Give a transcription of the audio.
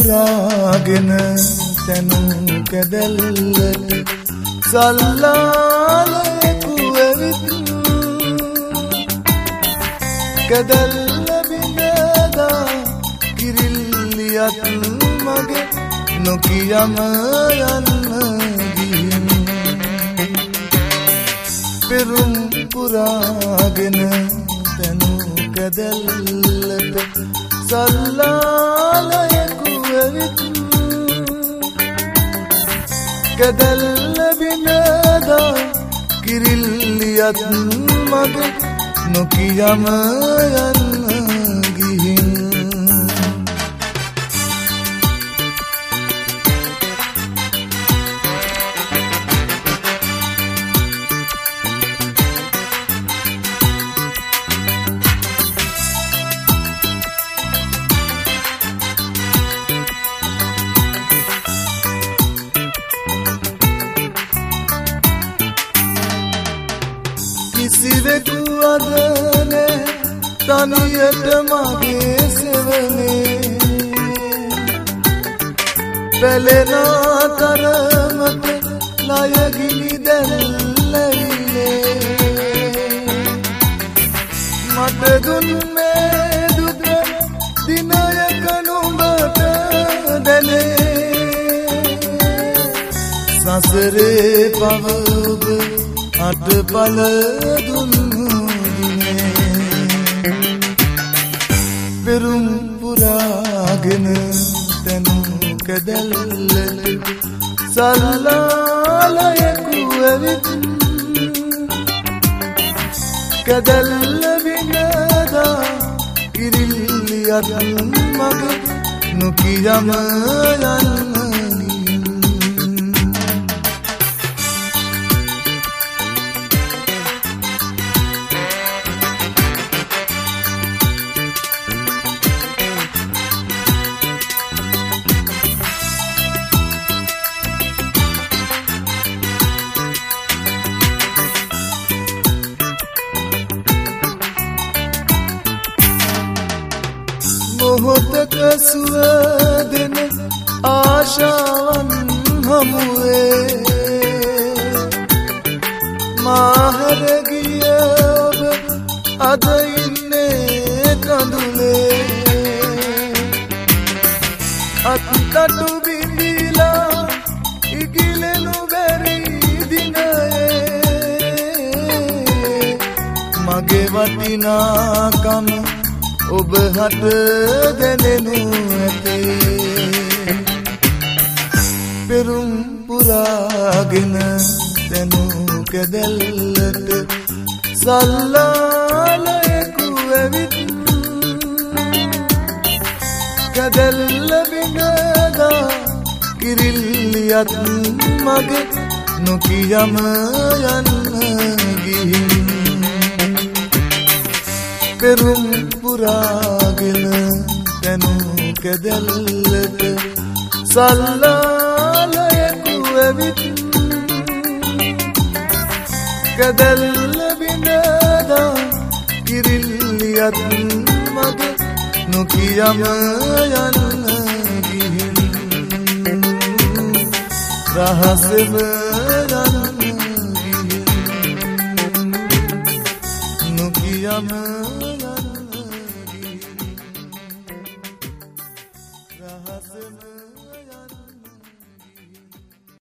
පුරාගෙන තනු කැදැල්ලට සල්ලාලයකු ඇවිත් කැදැල්ල බිඳදා කිරිල්ලියත් මගේ නොකියම යන්න ගිහින් පෙරුම් පුරාගෙන තනු කැදැල්ලට සල්ලාලයකු ඇවිත් කැදැල්ල බිඳදා කිරිල්ලියත් මගේ නොකියම යන්න ගිහින් කිසිවෙකු අද නෑ තනියට මගේ සෙවනේ පැලෙන තරමට ලයගිනි දැල්ලවිලේ මට දුන් මේ දුක දිනයක නුඹට දැනේ සසරේ පවුද අටපල දුන්නු දිනේ පෙරුම් පුරාගෙන තනු කැදැල්ලට සල්ලාලයකු ඇවිත් කැදැල්ල බිඳදා කිරිල්ලියත් මගේ නොකියම යන්න මොහොතක සුවදෙන ආශාවන් හමුවේ මාහැර ගිය ඔබ අද ඉන්නේ කඳුලේ අත්තටු බිඳිලා ඉගිලෙනු බැරි දිනයේ මගේ වටිනාකම ඔබ හට දැනෙනු ඇතේ පෙරුම් පුරාගෙන තනු කැදැල්ලට සල්ලාලයකු ඇවිත් කැදැල්ල බිඳදා කිරිල්ලියත් මගේ නොකියම යන්න ගිහින් පෙරුම් පුරාගෙන තනු කැදැල්ලට සල්ලාලයකු ඇවිත් කැදැල්ල බිඳදා කිරිල්ලියත් මගේ නොකියම යන්න ගිහින් රහසෙම යන්න ගිහින් නොකියම